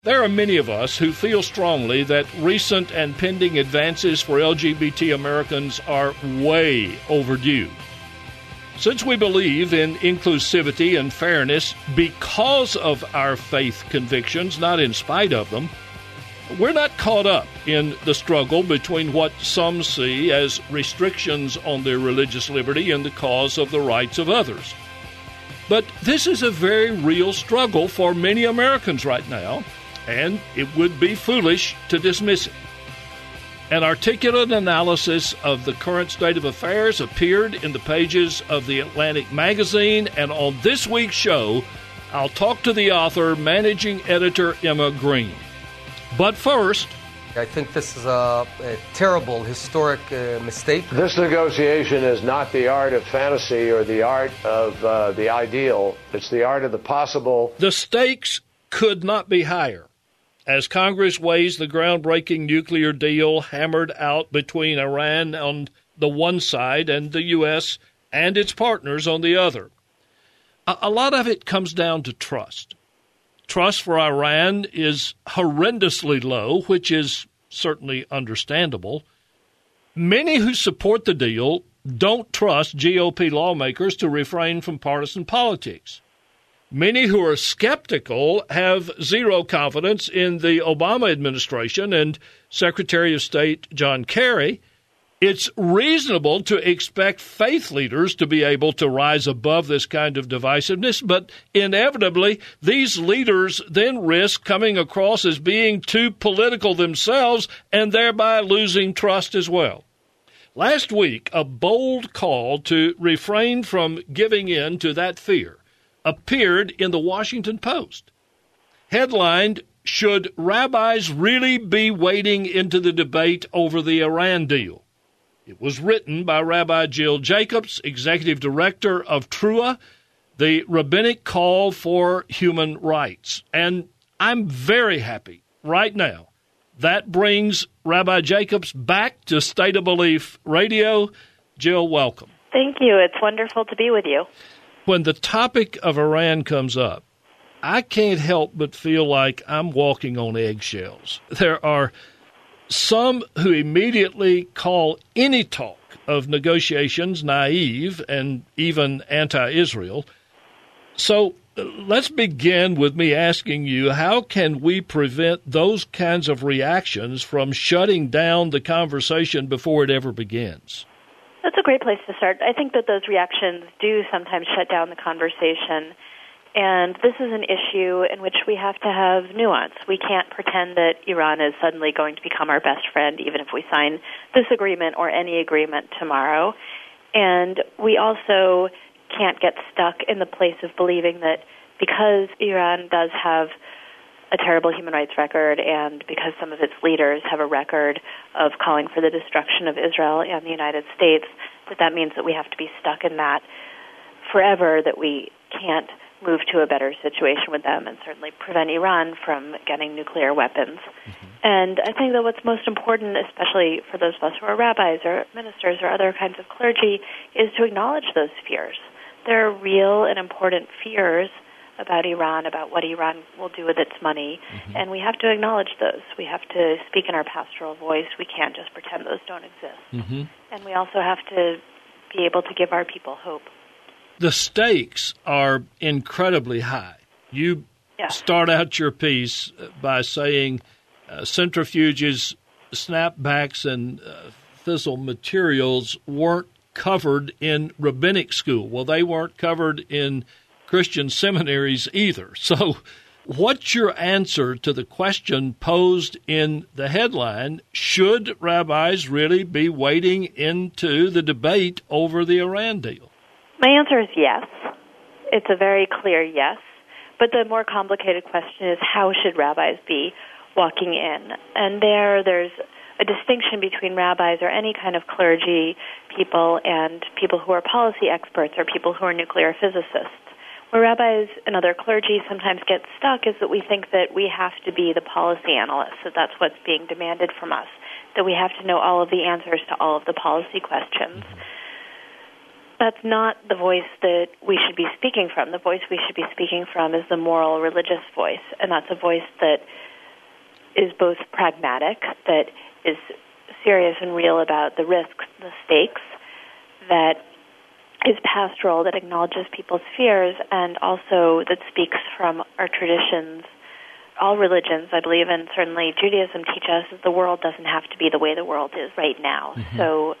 There are many of us who feel strongly that recent and pending advances for LGBT Americans are way overdue. Since we believe in inclusivity and fairness because of our faith convictions, not in spite of them, we're not caught up in the struggle between what some see as restrictions on their religious liberty and the cause of the rights of others. But this is a very real struggle for many Americans right now, and it would be foolish to dismiss it. An articulate analysis of the current state of affairs appeared in the pages of The Atlantic magazine, and on this week's show, I'll talk to the author, managing editor Emma Green. But first, I think this is a terrible, historic mistake. This negotiation is not the art of fantasy or the art of the ideal. It's the art of the possible. The stakes could not be higher as Congress weighs the groundbreaking nuclear deal hammered out between Iran on the one side and the U.S. and its partners on the other. A lot of it comes down to trust. Trust for Iran is horrendously low, which is certainly understandable. Many who support the deal don't trust GOP lawmakers to refrain from partisan politics. Many who are skeptical have zero confidence in the Obama administration and Secretary of State John Kerry. It's reasonable to expect faith leaders to be able to rise above this kind of divisiveness, but inevitably these leaders then risk coming across as being too political themselves and thereby losing trust as well. Last week, a bold call to refrain from giving in to that fear appeared in the Washington Post. Headlined, "Should Rabbis Really Be Wading into the Debate Over the Iran Deal?" It was written by Rabbi Jill Jacobs, executive director of TRUA, the Rabbinic Call for Human Rights. And I'm very happy right now. That brings Rabbi Jacobs back to State of Belief Radio. Jill, welcome. Thank you. It's wonderful to be with you. When the topic of Iran comes up, I can't help but feel like I'm walking on eggshells. There are some who immediately call any talk of negotiations naive and even anti-Israel. So let's begin with me asking you, how can we prevent those kinds of reactions from shutting down the conversation before it ever begins? That's a great place to start. I think that those reactions do sometimes shut down the conversation. And this is an issue in which we have to have nuance. We can't pretend that Iran is suddenly going to become our best friend, even if we sign this agreement or any agreement tomorrow. And we also can't get stuck in the place of believing that because Iran does have a terrible human rights record and because some of its leaders have a record of calling for the destruction of Israel and the United States, that means that we have to be stuck in that forever, that we can't move to a better situation with them and certainly prevent Iran from getting nuclear weapons. Mm-hmm. And I think that what's most important, especially for those of us who are rabbis or ministers or other kinds of clergy, is to acknowledge those fears. There are real and important fears about Iran, about what Iran will do with its money, mm-hmm. and we have to acknowledge those. We have to speak in our pastoral voice. We can't just pretend those don't exist. Mm-hmm. And we also have to be able to give our people hope. The stakes are incredibly high. You start out your piece by saying centrifuges, snapbacks, and fissile materials weren't covered in rabbinic school. Well, they weren't covered in Christian seminaries either. So what's your answer to the question posed in the headline, should rabbis really be wading into the debate over the Iran deal? My answer is yes. It's a very clear yes. But the more complicated question is, how should rabbis be walking in? And there's a distinction between rabbis or any kind of clergy people and people who are policy experts or people who are nuclear physicists. Where rabbis and other clergy sometimes get stuck is that we think that we have to be the policy analysts, that that's what's being demanded from us, that we have to know all of the answers to all of the policy questions. That's not the voice that we should be speaking from. The voice we should be speaking from is the moral, religious voice, and that's a voice that both pragmatic, that is serious and real about the risks, the stakes, that is pastoral, that acknowledges people's fears, and also that speaks from our traditions. All religions, I believe, and certainly Judaism teach us that the world doesn't have to be the way the world is right now. Mm-hmm. So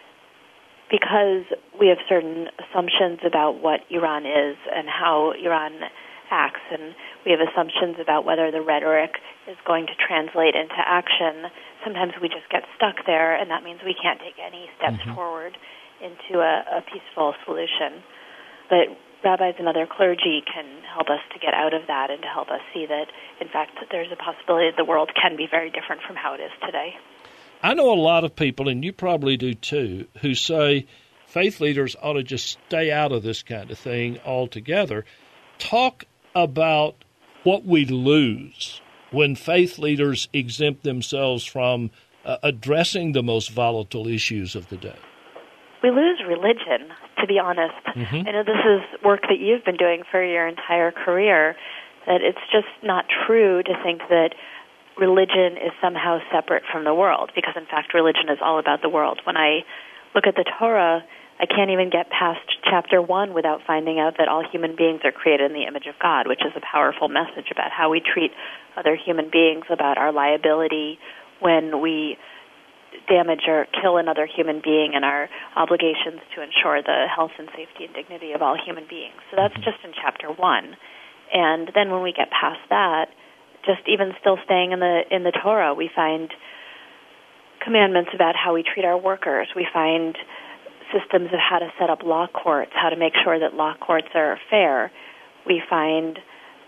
because we have certain assumptions about what Iran is and how Iran acts, and we have assumptions about whether the rhetoric is going to translate into action, sometimes we just get stuck there, and that means we can't take any steps forward into a peaceful solution. But rabbis and other clergy can help us to get out of that and to help us see that, in fact, there's a possibility that the world can be very different from how it is today. I know a lot of people, and you probably do too, who say faith leaders ought to just stay out of this kind of thing altogether. Talk about what we lose when faith leaders exempt themselves from addressing the most volatile issues of the day. We lose religion, to be honest. I know this is work that you've been doing for your entire career, that it's just not true to think that religion is somehow separate from the world, because in fact religion is all about the world. When I look at the Torah, I can't even get past chapter 1 without finding out that all human beings are created in the image of God, which is a powerful message about how we treat other human beings, about our liability when we damage or kill another human being, and our obligations to ensure the health and safety and dignity of all human beings. So that's just in chapter 1. And then when we get past that, just even still staying in the Torah, we find commandments about how we treat our workers. We find systems of how to set up law courts, how to make sure that law courts are fair. We find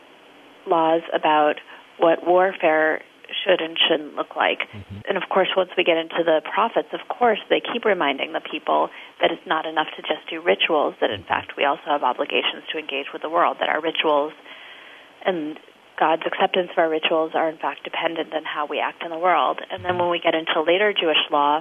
laws about what warfare should and shouldn't look like. And of course, once we get into the prophets, of course, they keep reminding the people that it's not enough to just do rituals, that in fact we also have obligations to engage with the world, that our rituals and God's acceptance of our rituals are in fact dependent on how we act in the world. And then when we get into later Jewish law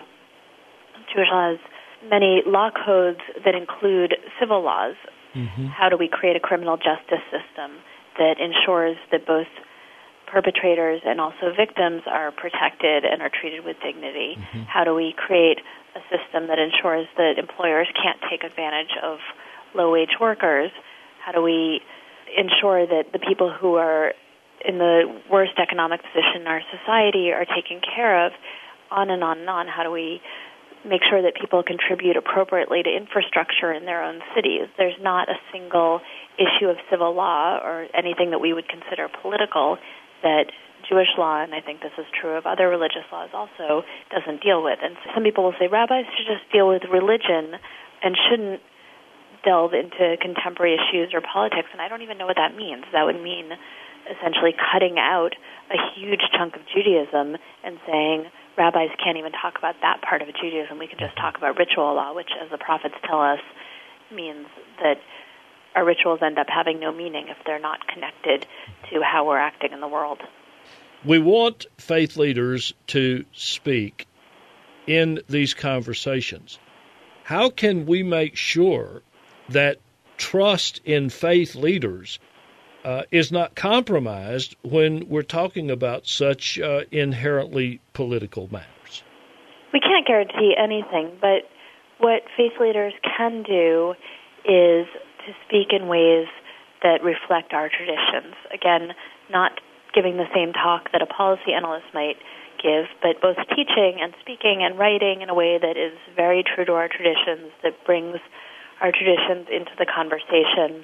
has many law codes that include civil laws. How do we create a criminal justice system that ensures that both perpetrators and also victims are protected and are treated with dignity? How do we create a system that ensures that employers can't take advantage of low-wage workers? How do we ensure that the people who are in the worst economic position in our society are taken care of? On and on and on. How do we make sure that people contribute appropriately to infrastructure in their own cities? There's not a single issue of civil law or anything that we would consider political that Jewish law, and I think this is true of other religious laws also, doesn't deal with. And some people will say rabbis should just deal with religion and shouldn't delve into contemporary issues or politics, and I don't even know what that means. That would mean essentially cutting out a huge chunk of Judaism and saying rabbis can't even talk about that part of Judaism. We can just talk about ritual law, which, as the prophets tell us, means that our rituals end up having no meaning if they're not connected to how we're acting in the world. We want faith leaders to speak in these conversations. How can we make sure that trust in faith leaders is not compromised when we're talking about such inherently political matters? We can't guarantee anything, but what faith leaders can do is to speak in ways that reflect our traditions. Again, not giving the same talk that a policy analyst might give, but both teaching and speaking and writing in a way that is very true to our traditions, that brings our traditions into the conversation.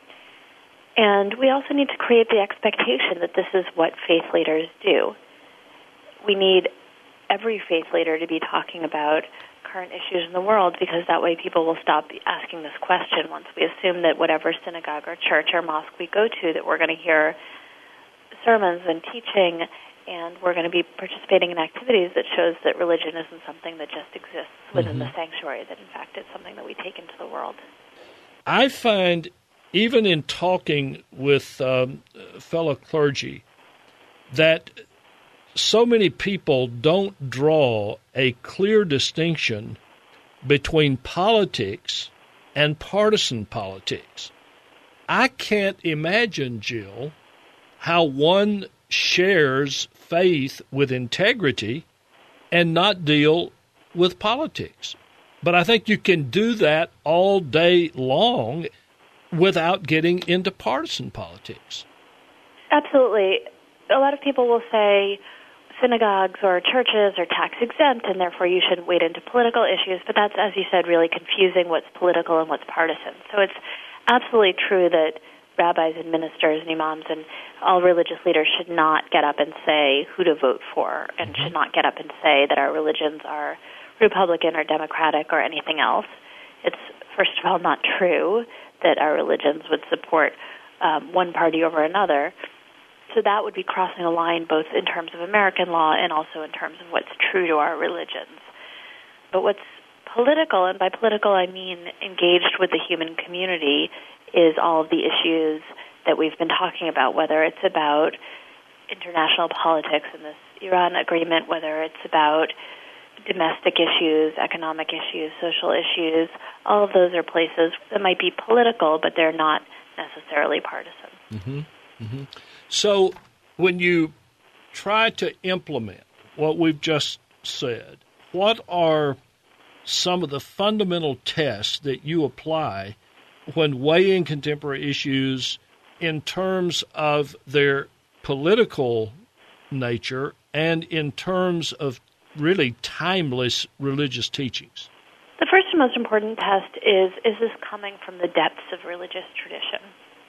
And we also need to create the expectation that this is what faith leaders do. We need every faith leader to be talking about current issues in the world, because that way people will stop asking this question once we assume that whatever synagogue or church or mosque we go to, that we're going to hear sermons and teaching, and we're going to be participating in activities that shows that religion isn't something that just exists within the sanctuary, that in fact it's something that we take into the world. I find, even in talking with fellow clergy, that so many people don't draw a clear distinction between politics and partisan politics. I can't imagine, Jill, how one shares faith with integrity and not deal with politics. But I think you can do that all day long without getting into partisan politics. Absolutely. A lot of people will say synagogues or churches are tax exempt and therefore you shouldn't wade into political issues, but that's, as you said, really confusing what's political and what's partisan. So it's absolutely true that rabbis and ministers and imams and all religious leaders should not get up and say who to vote for and should not get up and say that our religions are Republican or Democratic or anything else. It's, first of all, not true that our religions would support one party over another. So that would be crossing a line both in terms of American law and also in terms of what's true to our religions. But what's political, and by political I mean engaged with the human community, is all of the issues that we've been talking about, whether it's about international politics and this Iran agreement, whether it's about domestic issues, economic issues, social issues. All of those are places that might be political, but they're not necessarily partisan. Mm-hmm. Mm-hmm. So when you try to implement what we've just said, what are some of the fundamental tests that you apply when weighing contemporary issues in terms of their political nature and in terms of really timeless religious teachings? The first and most important test is this coming from the depths of religious tradition?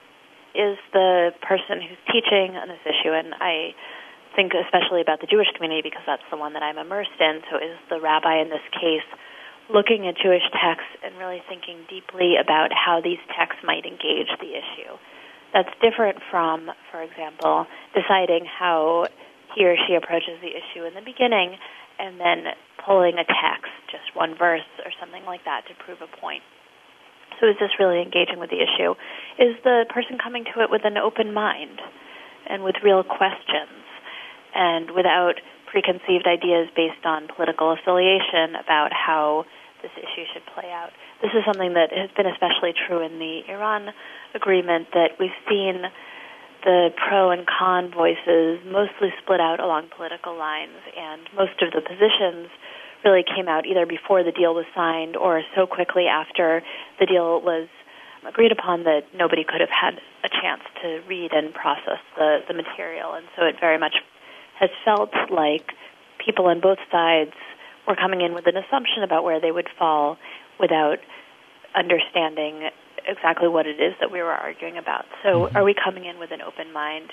Is the person who's teaching on this issue, and I think especially about the Jewish community because that's the one that I'm immersed in, so is the rabbi in this case looking at Jewish texts and really thinking deeply about how these texts might engage the issue? That's different from, for example, deciding how he or she approaches the issue in the beginning and then pulling a text, just one verse or something like that, to prove a point. So is this really engaging with the issue? Is the person coming to it with an open mind and with real questions and without preconceived ideas based on political affiliation about how this issue should play out? This is something that has been especially true in the Iran agreement, that we've seen the pro and con voices mostly split out along political lines, and most of the positions really came out either before the deal was signed or so quickly after the deal was agreed upon that nobody could have had a chance to read and process the material. And so it very much has felt like people on both sides were coming in with an assumption about where they would fall without understanding exactly what it is that we were arguing about. So are we coming in with an open mind?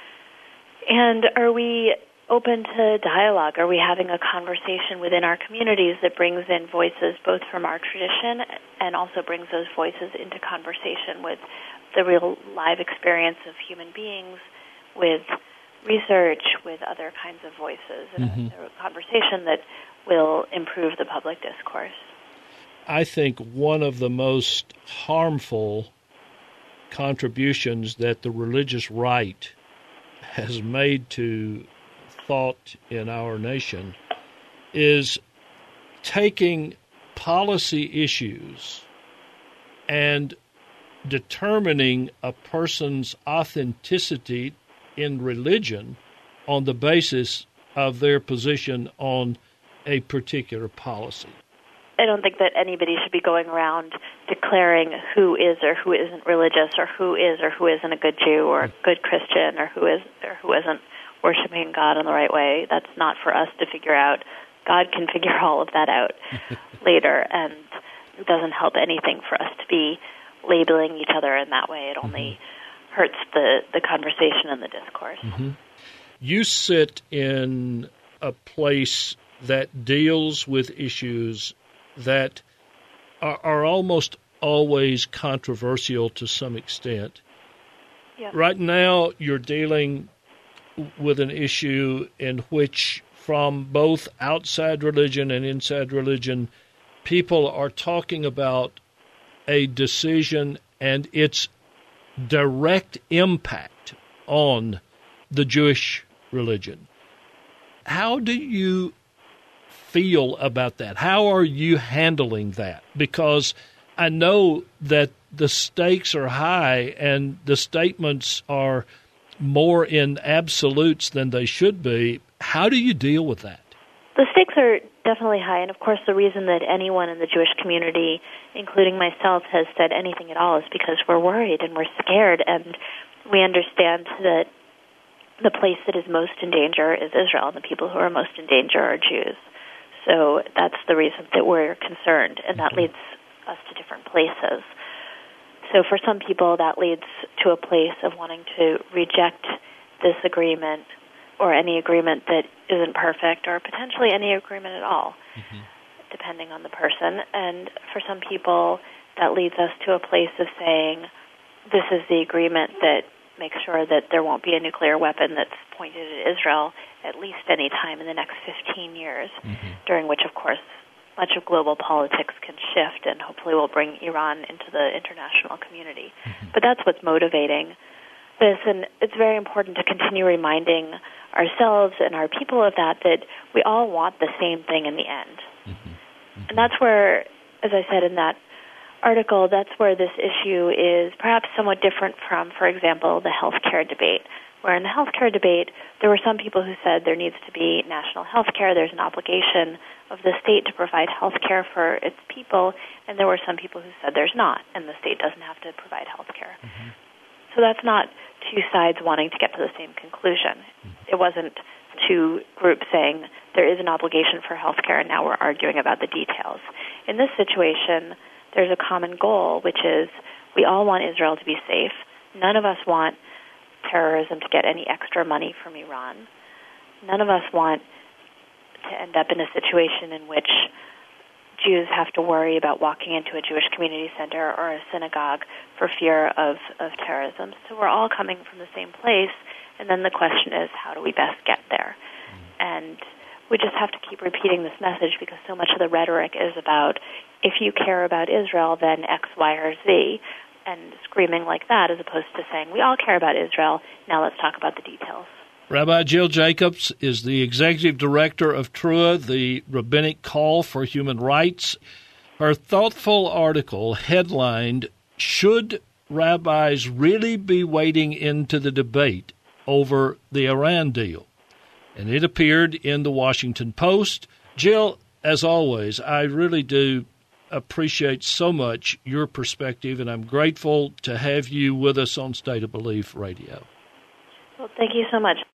And are we open to dialogue? Are we having a conversation within our communities that brings in voices both from our tradition and also brings those voices into conversation with the real live experience of human beings, with research, with other kinds of voices, and a conversation that will improve the public discourse? I think one of the most harmful contributions that the religious right has made to thought in our nation is taking policy issues and determining a person's authenticity in religion on the basis of their position on a particular policy. I don't think that anybody should be going around declaring who is or who isn't religious, or who is or who isn't a good Jew or a good Christian, or who is or who isn't worshiping God in the right way. That's not for us to figure out. God can figure all of that out later, and it doesn't help anything for us to be labeling each other in that way. It only hurts the conversation and the discourse. You sit in a place that deals with issues that are almost always controversial to some extent. Yep. Right now, you're dealing with an issue in which, from both outside religion and inside religion, people are talking about a decision and its direct impact on the Jewish religion. How do you feel about that? How are you handling that? Because I know that the stakes are high and the statements are more in absolutes than they should be. How do you deal with that? The stakes are definitely high, and of course the reason that anyone in the Jewish community, including myself, has said anything at all is because we're worried and we're scared, and we understand that the place that is most in danger is Israel, and the people who are most in danger are Jews. So that's the reason that we're concerned, and that leads us to different places. So for some people, that leads to a place of wanting to reject this agreement or any agreement that isn't perfect, or potentially any agreement at all, depending on the person. And for some people, that leads us to a place of saying, this is the agreement that makes sure that there won't be a nuclear weapon that's pointed at Israel at least any time in the next 15 years, during which, of course, much of global politics can shift and hopefully will bring Iran into the international community. But that's what's motivating this, and it's very important to continue reminding ourselves and our people of that we all want the same thing in the end. And that's where, as I said in that article, that's where this issue is perhaps somewhat different from, for example, the healthcare debate, where in the healthcare debate, there were some people who said there needs to be national healthcare, there's an obligation of the state to provide healthcare for its people, and there were some people who said there's not, and the state doesn't have to provide healthcare. So that's not two sides wanting to get to the same conclusion. It wasn't two groups saying there is an obligation for healthcare and now we're arguing about the details. In this situation, there's a common goal, which is we all want Israel to be safe. None of us want terrorism to get any extra money from Iran. None of us want to end up in a situation in which Jews have to worry about walking into a Jewish community center or a synagogue for fear of terrorism. So we're all coming from the same place, and then the question is, how do we best get there? And we just have to keep repeating this message because so much of the rhetoric is about, if you care about Israel, then X, Y, or Z, and screaming like that as opposed to saying, we all care about Israel, now let's talk about the details. Rabbi Jill Jacobs is the executive director of TRUA, the Rabbinic Call for Human Rights. Her thoughtful article headlined, "Should Rabbis Really Be Wading into the Debate Over the Iran Deal?" And it appeared in the Washington Post. Jill, as always, I really do appreciate so much your perspective, and I'm grateful to have you with us on State of Belief Radio. Well, thank you so much.